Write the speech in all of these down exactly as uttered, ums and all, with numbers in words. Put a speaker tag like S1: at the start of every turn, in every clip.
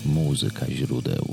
S1: Muzyka źródeł.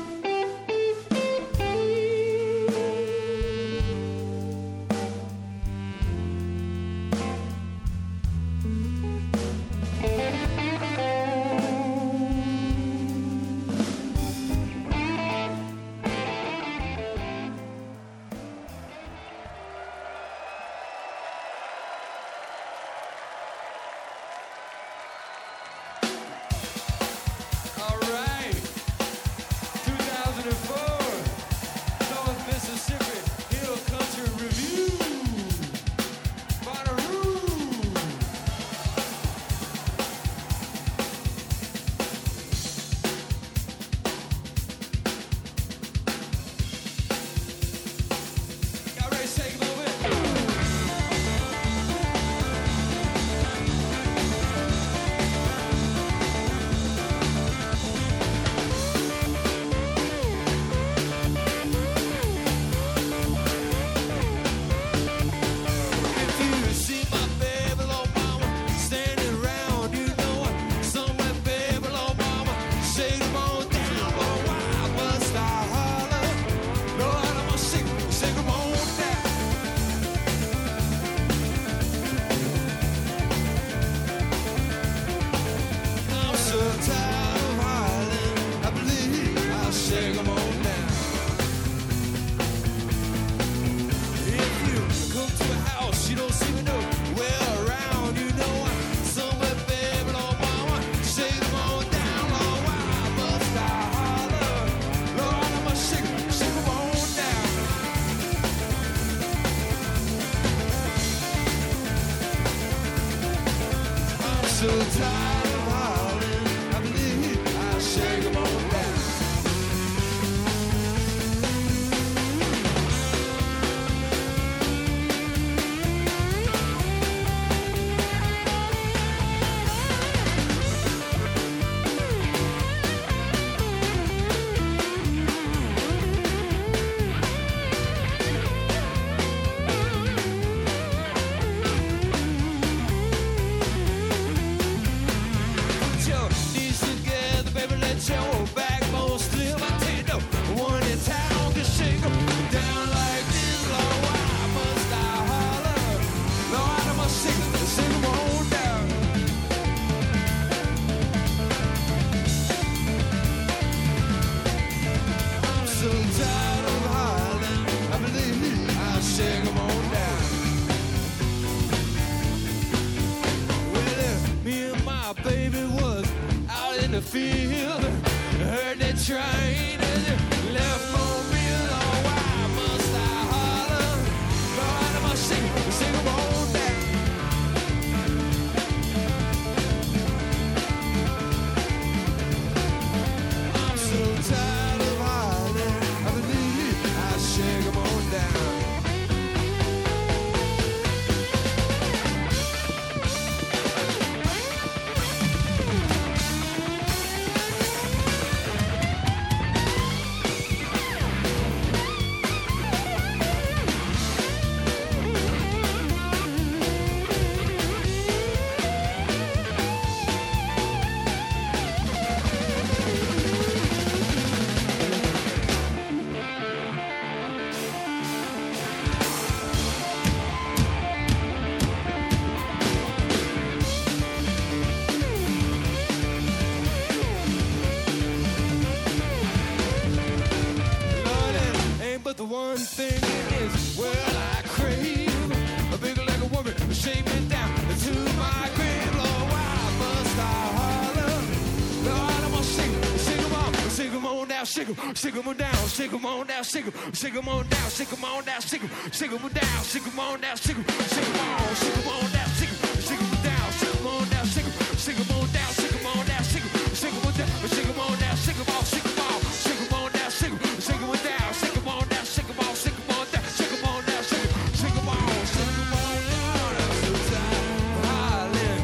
S2: Shake 'em on down, shake 'em on down, shake 'em, shake 'em on down, shake 'em on down, shake 'em, shake 'em down, shake 'em on down, shake 'em, shake 'em on, shake 'em on down, shake 'em, shake 'em down, shake 'em on down, shake 'em, shake 'em on down, shake 'em on down, shake 'em, shake 'em down, shake 'em on down, shake 'em off, shake 'em off, shake 'em on down, shake 'em, shake 'em down, shake 'em on down, shake 'em off, shake 'em on down, shake 'em on down, shake 'em, shake 'em on, shake 'em on down. I'm so tired of hollering,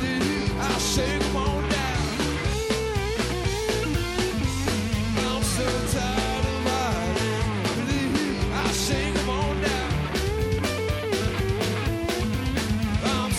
S2: I'll shake 'em on down. I'm so tired of hollering, I'll shake 'em on down. I'm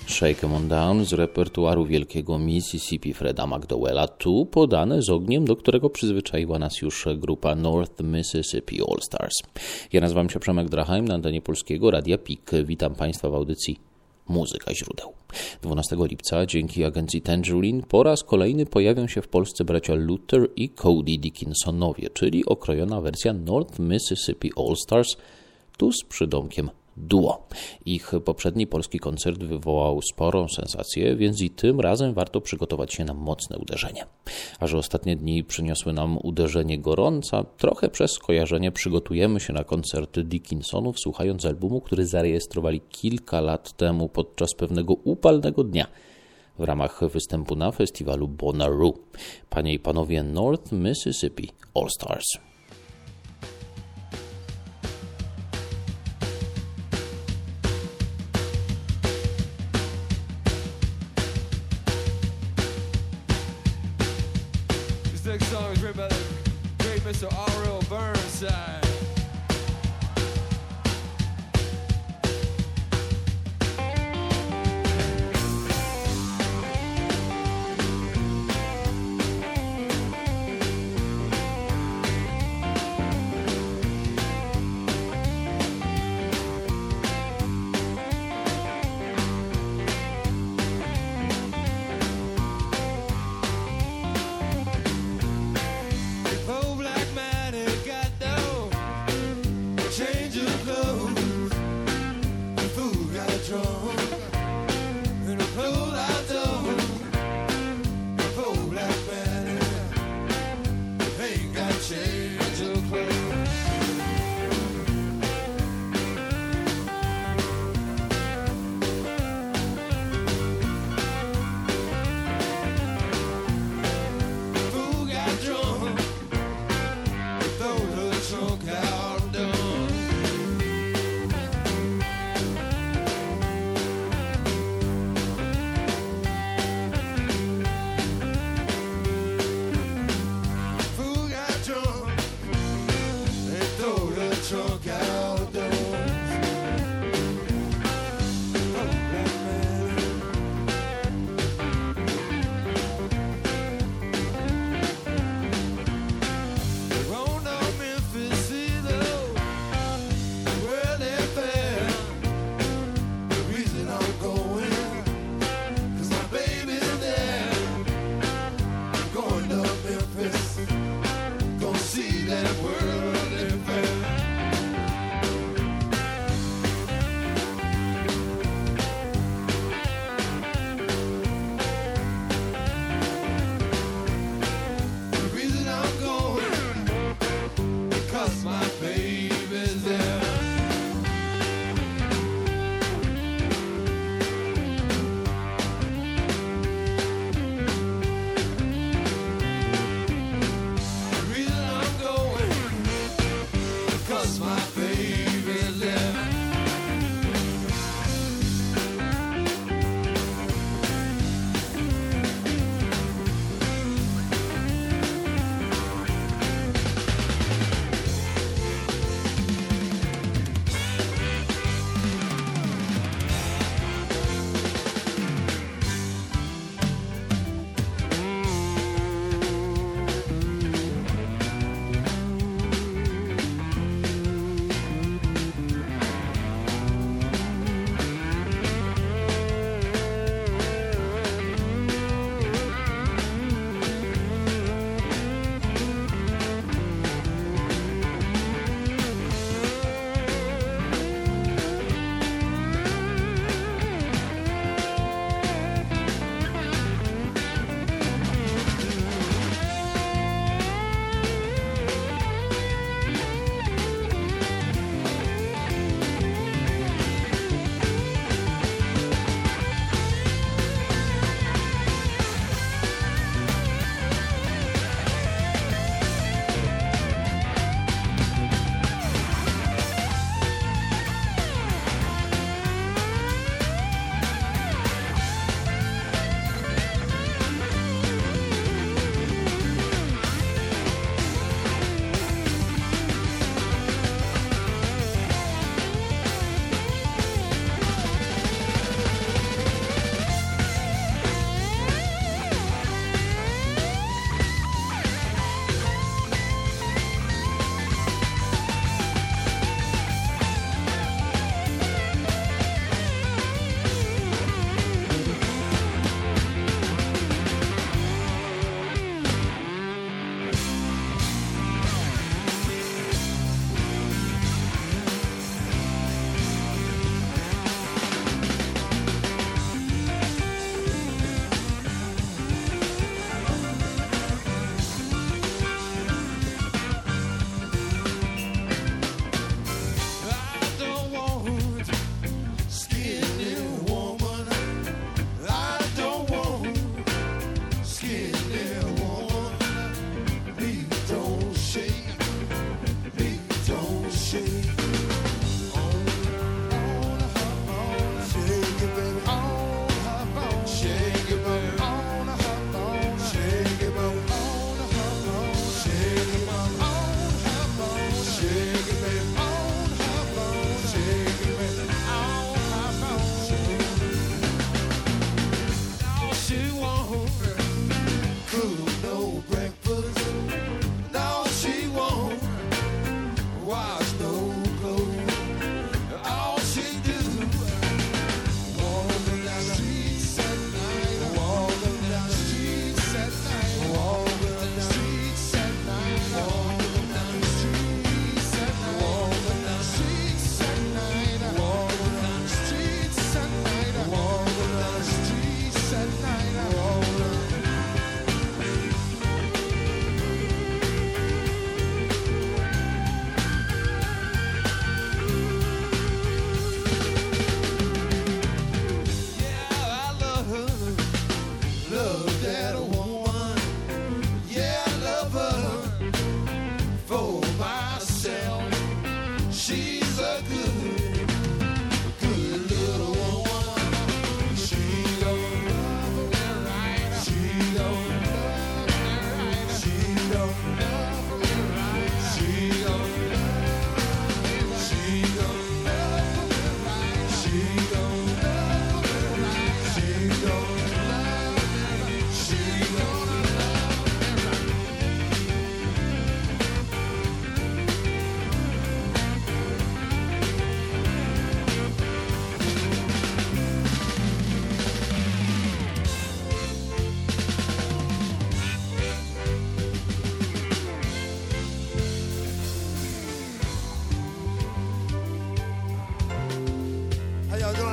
S1: Shake 'em on down z repertuaru wielkiego Mississippi Freda McDowella, tu podane z ogniem, do którego przyzwyczaiła nas już grupa North Mississippi All Stars. Ja nazywam się Przemek Drachheim, na antenie Polskiego Radia P I K. Witam Państwa w audycji Muzyka źródeł. dwunastego lipca dzięki agencji Tangerine po raz kolejny pojawią się w Polsce bracia Luther i Cody Dickinsonowie, czyli okrojona wersja North Mississippi All Stars, tu z przydomkiem duo. Ich poprzedni polski koncert wywołał sporą sensację, więc i tym razem warto przygotować się na mocne uderzenie. A że ostatnie dni przyniosły nam uderzenie gorąca, trochę przez skojarzenie przygotujemy się na koncerty Dickinsonów, słuchając albumu, który zarejestrowali kilka lat temu podczas pewnego upalnego dnia w ramach występu na festiwalu Bonnaroo. Panie i panowie, North Mississippi All Stars.
S2: Next song is written by the great Mister R L Burnside. Oh, black man, he got no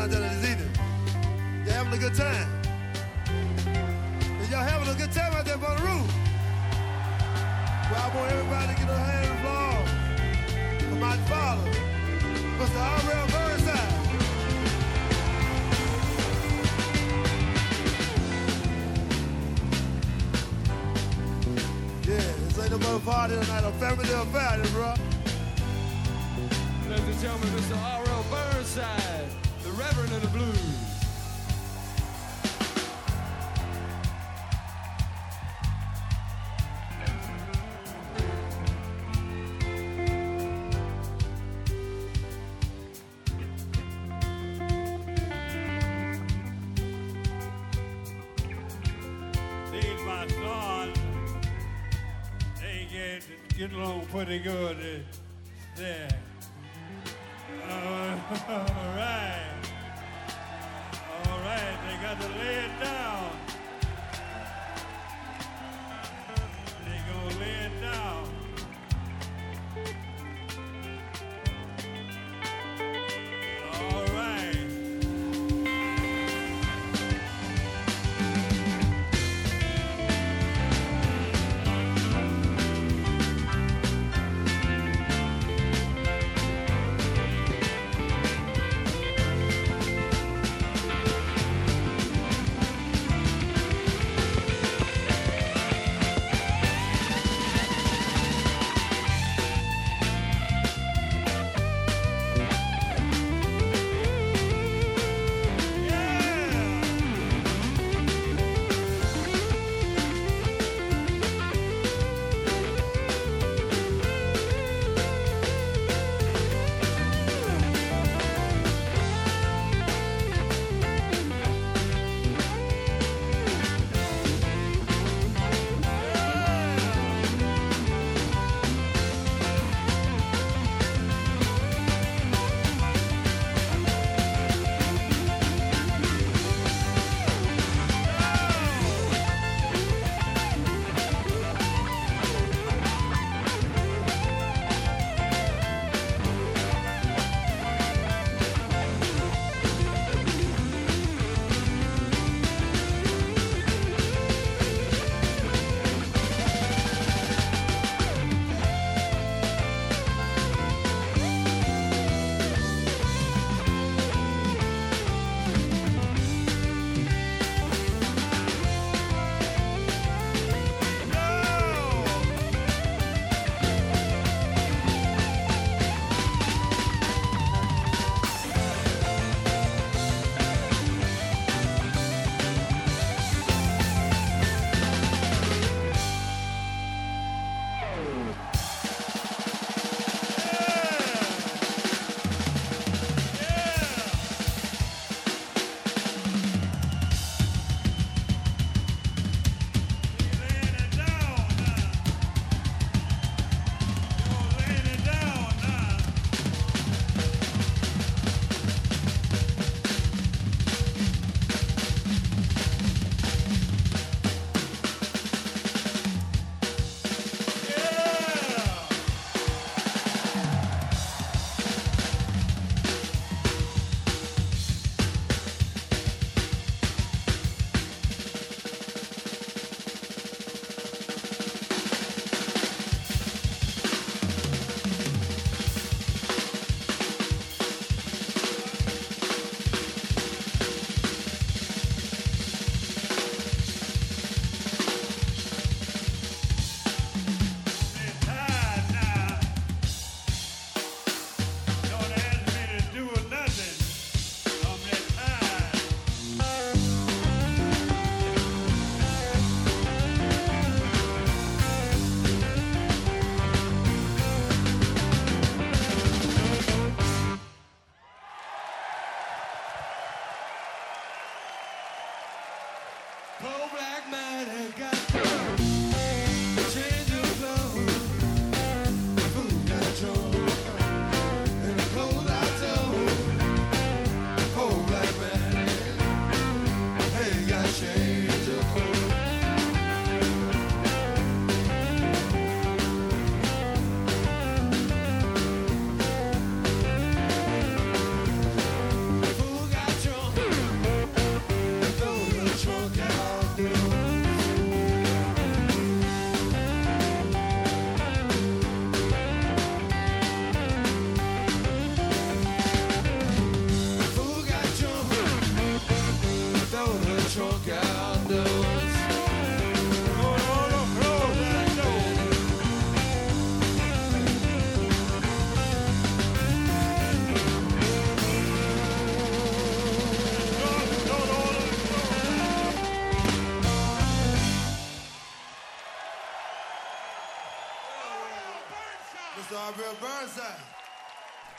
S3: out there this evening. You having a good time? Is y'all having a good time out there on the roof? Well, I want everybody to get a hand on the floor for my father, Mister R L Burnside. Yeah, this ain't no party tonight, a family affair, bro.
S2: Ladies and gentlemen, Mister R L Burnside, the Reverend of the Blues.
S4: These my sons, they get, get along pretty good uh, there. Uh, all right. All right, they got to lay it down. They gonna lay it down. All right.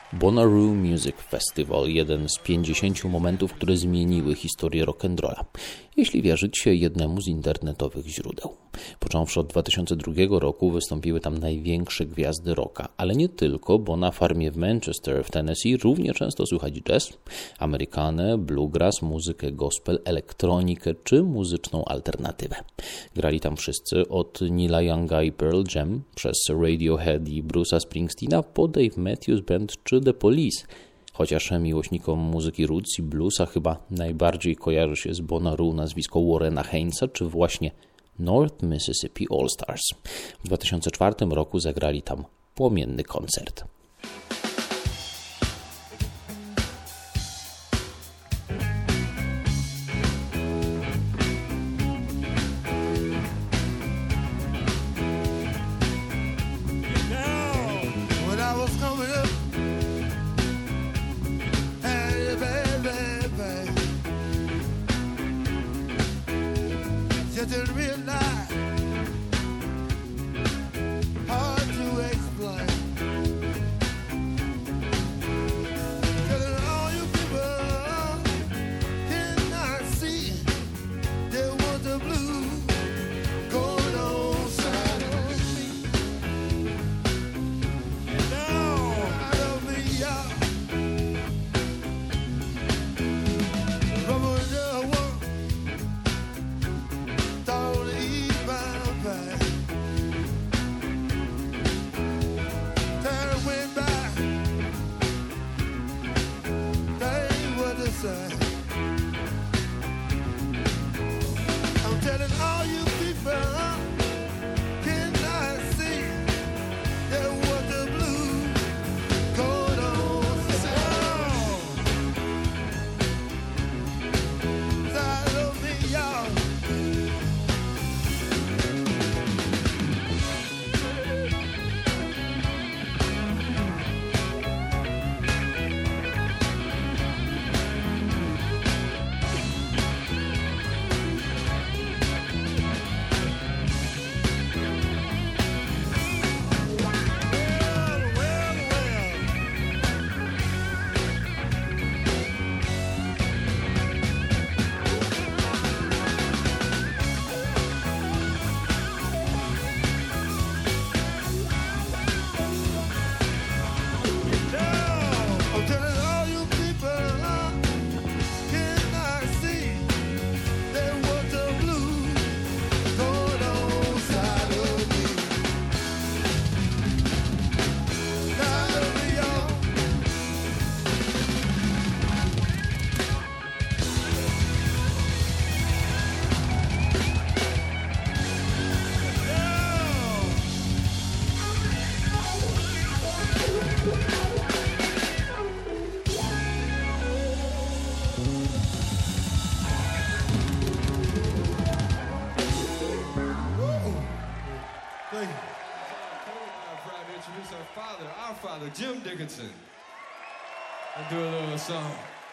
S1: Bonnaroo Music Festival, jeden z pięćdziesięciu momentów, które zmieniły historię rock'n'rolla, jeśli wierzyć jednemu z internetowych źródeł. Począwszy od dwa tysiące drugiego roku wystąpiły tam największe gwiazdy rocka, ale nie tylko, bo na farmie w Manchester w Tennessee równie często słychać jazz, amerykanę, bluegrass, muzykę gospel, elektronikę czy muzyczną alternatywę. Grali tam wszyscy od Neila Younga i Pearl Jam, przez Radiohead i Bruce'a Springsteena po Dave Matthews Band czy The Police. Chociaż miłośnikom muzyki roots i bluesa chyba najbardziej kojarzy się z Bonnaroo nazwisko Warrena Heinza czy właśnie North Mississippi All Stars. W dwa tysiące czwartym roku zagrali tam płomienny koncert.
S5: Jim Dickinson, and do a little song.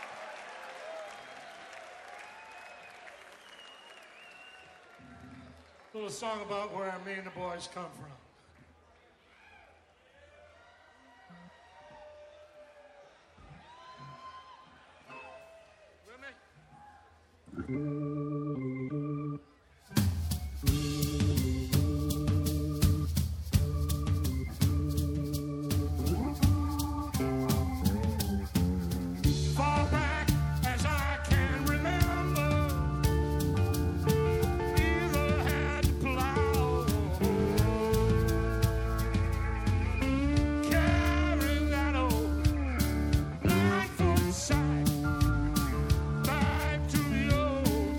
S3: A little song about where me and the boys come from. With me?
S2: Back to the old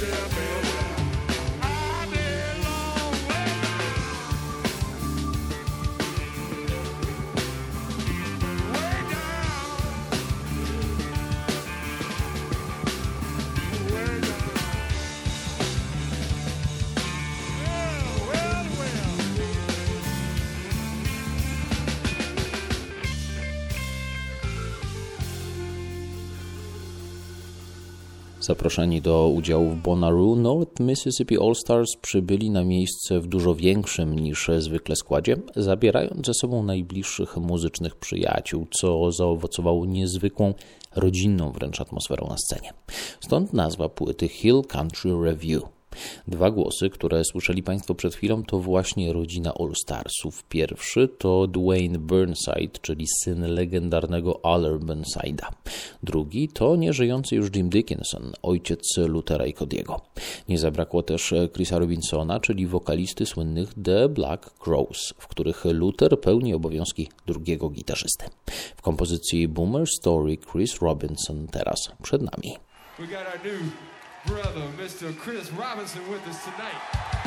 S1: Zaproszeni do udziału w Bonnaroo, North Mississippi All Stars przybyli na miejsce w dużo większym niż zwykle składzie, zabierając ze sobą najbliższych muzycznych przyjaciół, co zaowocowało niezwykłą, rodzinną wręcz atmosferą na scenie. Stąd nazwa płyty Hill Country Review. Dwa głosy, które słyszeli Państwo przed chwilą, to właśnie rodzina All Starsów. Pierwszy to Dwayne Burnside, czyli syn legendarnego Aller Burnside'a. Drugi to nieżyjący już Jim Dickinson, ojciec Luthera i Cody'ego. Nie zabrakło też Chrisa Robinsona, czyli wokalisty słynnych The Black Crowes, w których Luther pełni obowiązki drugiego gitarzysty. W kompozycji Boomer Story Chris Robinson teraz przed nami.
S5: We got our new brother, Mister Chris Robinson, with us tonight.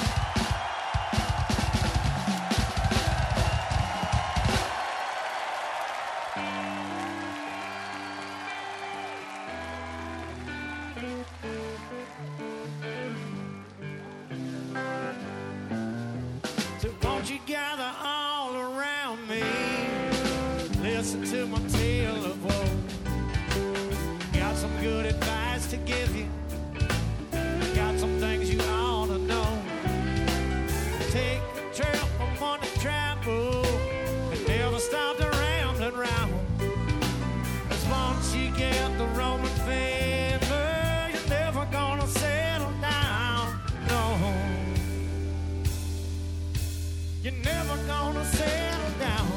S2: So won't you gather all around me, listen to my tale of woe. Got some good advice to give you, got some things you ought to know. Take a trip upon the travel and never stop to rambling round. 'Cause once you get the Roman favor, you're never gonna settle down. No, you're never gonna settle down.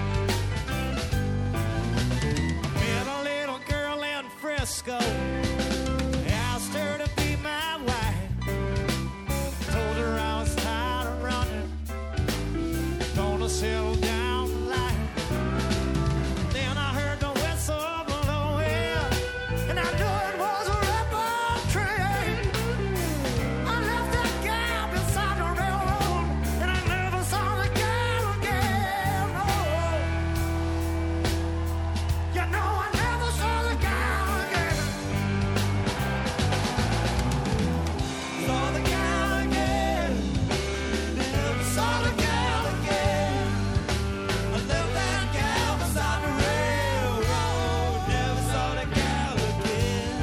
S2: I met a little girl in Frisco, asked her to be my wife. Told her I was tired of running, gonna settle down in life. Then I heard the whistle blow in, and I knew it was a rebel train. I left that gal beside the railroad, and I never saw the gal again. Oh, you know I never saw the gal again. Saw the gal again, never saw the gal again. I left that gal beside the railroad, never saw the gal again.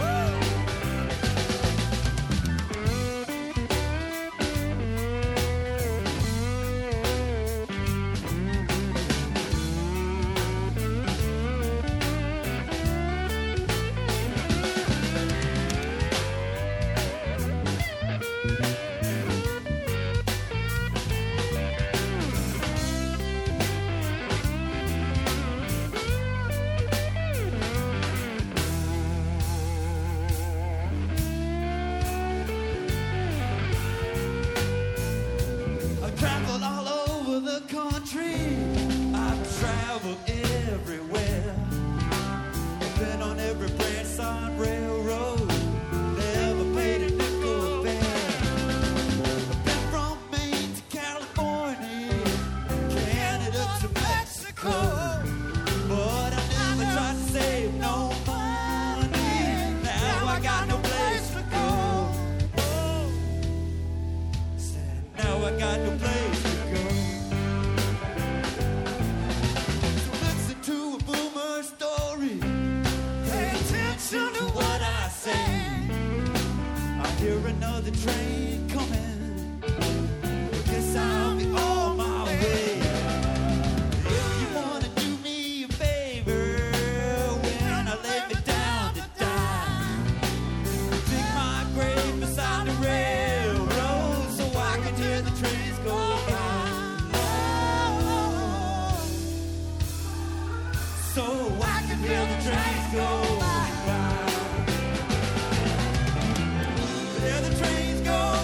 S2: I've traveled all over the country, I've traveled everywhere. I've been on every branch side railroad, never paid a nickel fare. I've been from Maine to California, Canada to Mexico, but I never tried to save no money. Now I got no place to go. Said, now I got no place to go. So listen to a boomer story, pay attention to what I say. I hear another train coming, guess I'll be on my way. If you wanna do me a favor, when I lay me down to die, dig my grave beside the railroad so I can hear the trains go by. So I can hear the trains go by. Hear the trains go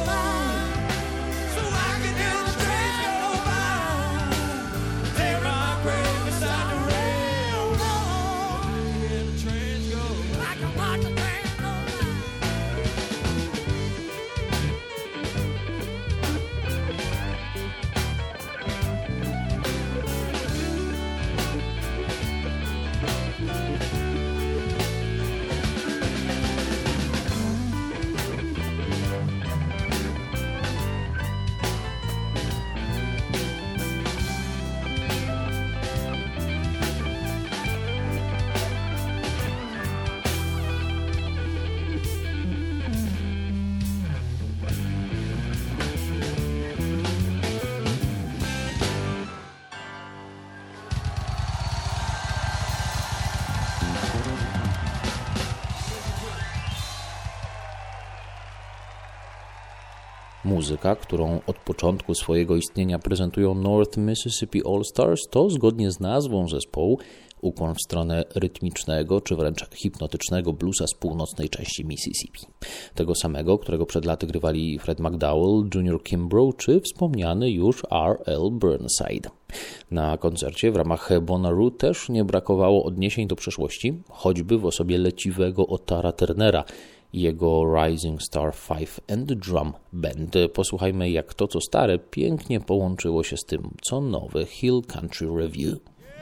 S1: Muzyka, którą od początku swojego istnienia prezentują North Mississippi All Stars, to zgodnie z nazwą zespołu ukłon w stronę rytmicznego czy wręcz hipnotycznego bluesa z północnej części Mississippi. Tego samego, którego przed laty grywali Fred McDowell, Junior Kimbrough czy wspomniany już R L Burnside. Na koncercie w ramach Bonnaroo też nie brakowało odniesień do przeszłości, choćby w osobie leciwego Ottara Turnera i jego Rising Star Fife and Drum Band. Posłuchajmy, jak to, co stare, pięknie połączyło się z tym, co nowe. Hill Country Review.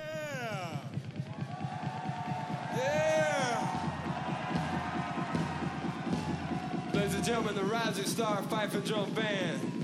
S5: Ladies and gentlemen, the Rising Star Fife and Drum Band.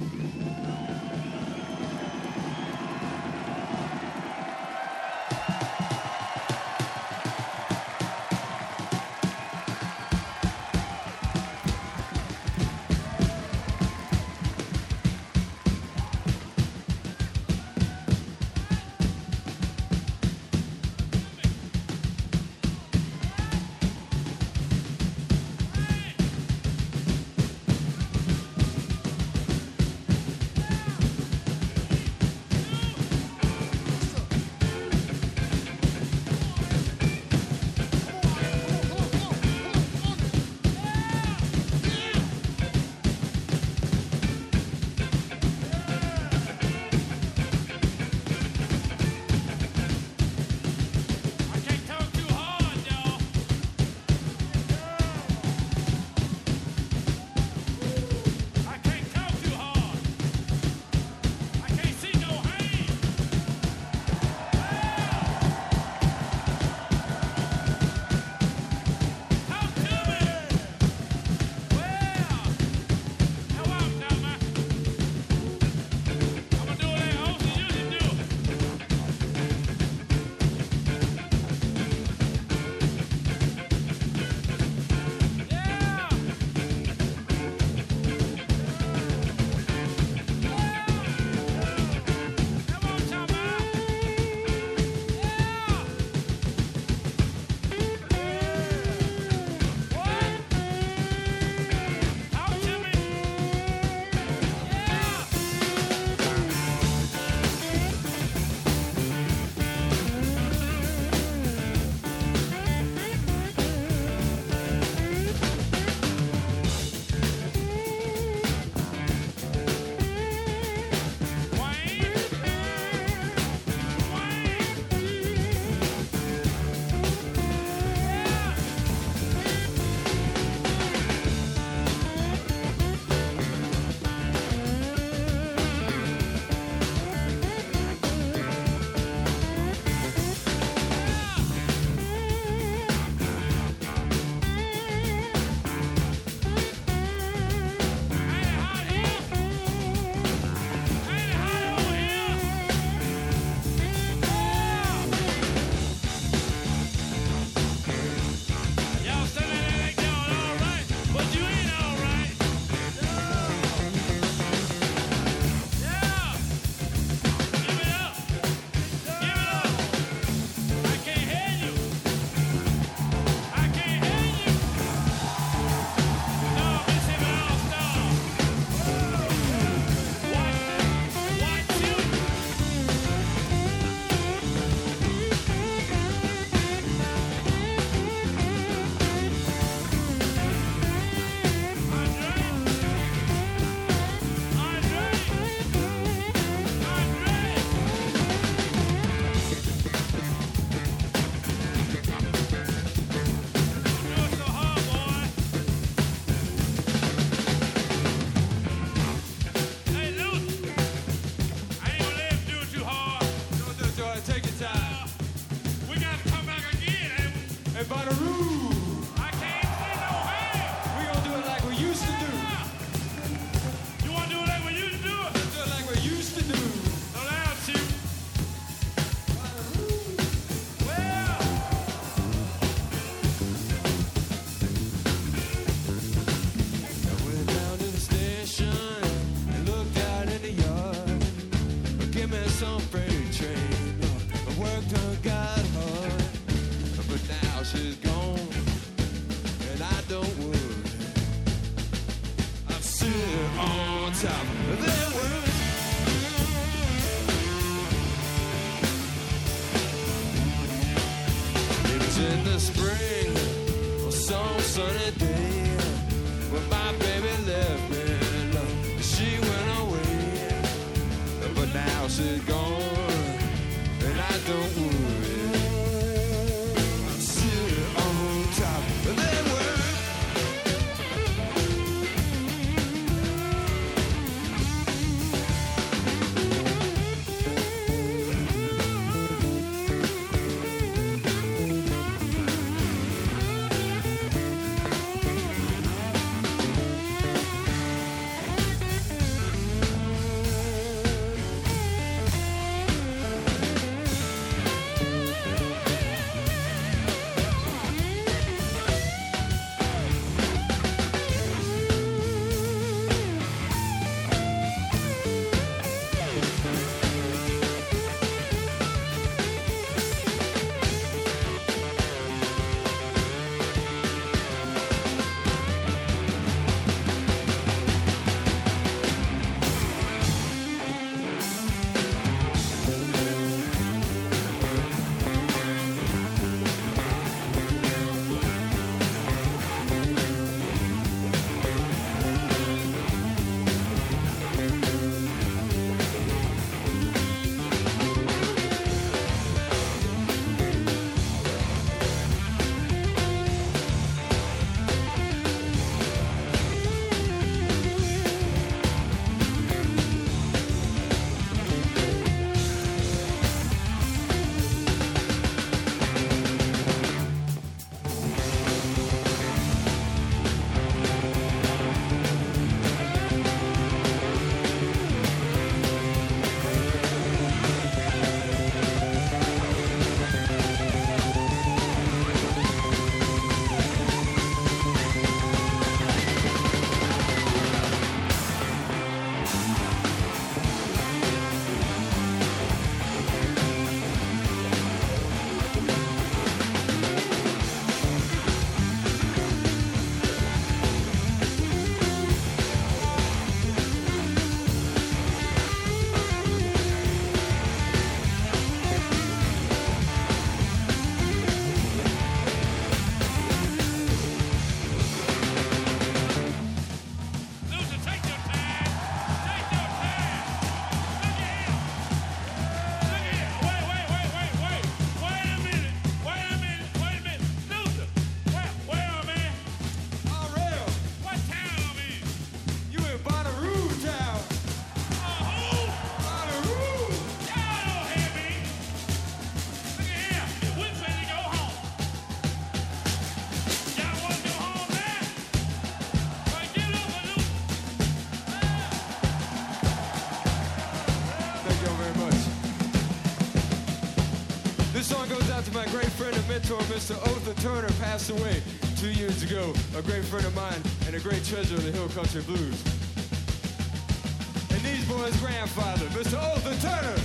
S5: my great friend and mentor, Mister Otha Turner, passed away two years ago. A great friend of mine and a great treasure of the Hill Country Blues. And these boys' grandfather, Mister Otha Turner.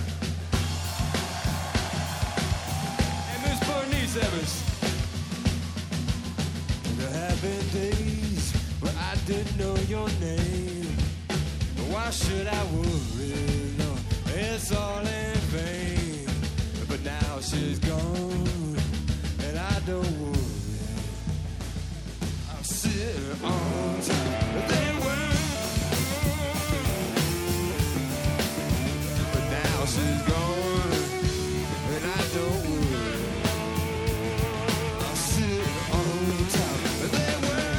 S5: And Miss Bernice Evans. There have been days where I didn't know your name. Why should I worry? No, it's all in vain. But now she's gone, and I don't worry. I'm sitting on top. They were, but now she's gone, and I don't worry. I'm sitting on top. They were,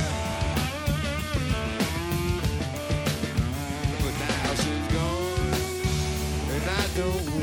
S5: but now she's gone, and I don't worry.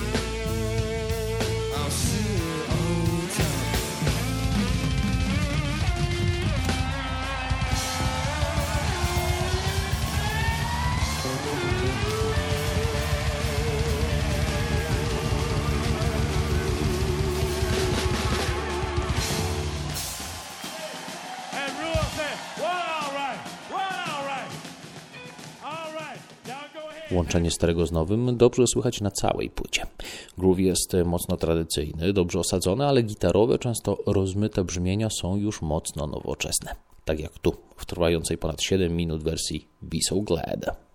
S1: Łączenie starego z nowym dobrze słychać na całej płycie. Groove jest mocno tradycyjny, dobrze osadzony, ale gitarowe, często rozmyte brzmienia są już mocno nowoczesne. Tak jak tu, w trwającej ponad siedem minut wersji Be So Glad.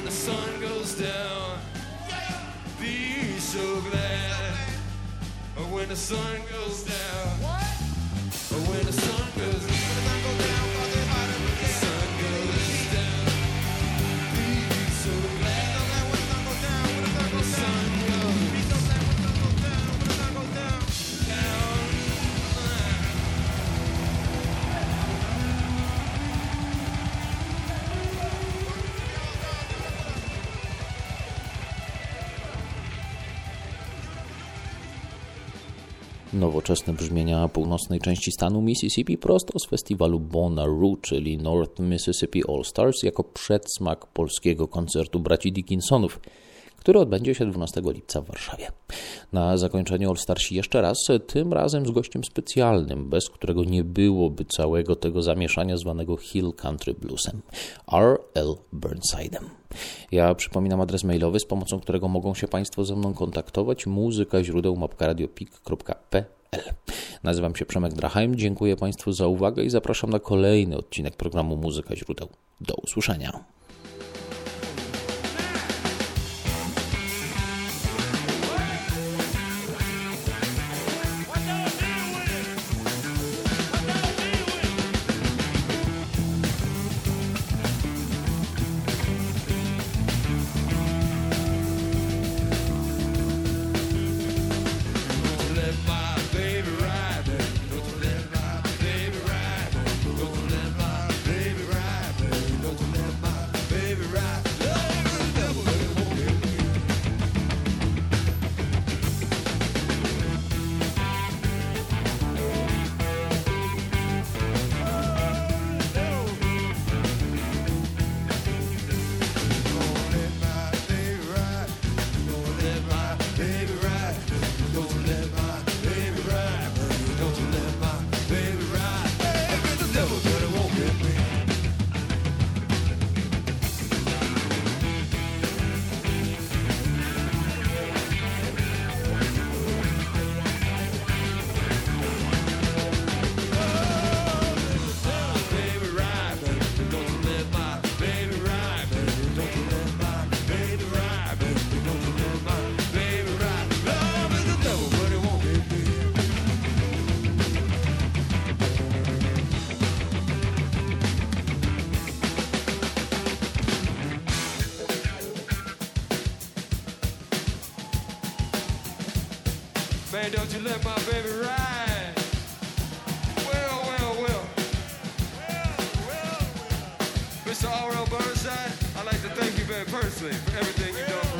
S5: when the sun goes down. Be so glad when the sun goes down. When the sun goes down.
S1: Nowoczesne brzmienia północnej części stanu Mississippi prosto z festiwalu Bonnaroo, czyli North Mississippi All Stars, jako przedsmak polskiego koncertu braci Dickinsonów, który odbędzie się dwunastego lipca w Warszawie. Na zakończenie All Starsi jeszcze raz, tym razem z gościem specjalnym, bez którego nie byłoby całego tego zamieszania zwanego Hill Country Bluesem, R L Burnside'em. Ja przypominam adres mailowy, z pomocą którego mogą się Państwo ze mną kontaktować, muzyka źródeł małpka radiopik kropka p l. Nazywam się Przemek Drachheim, dziękuję Państwu za uwagę i zapraszam na kolejny odcinek programu Muzyka źródeł. Do usłyszenia. Man, don't you let my baby ride. Well, well, well. Well, well, well. Mister R L Burnside, I'd like to thank you very personally for everything you've done.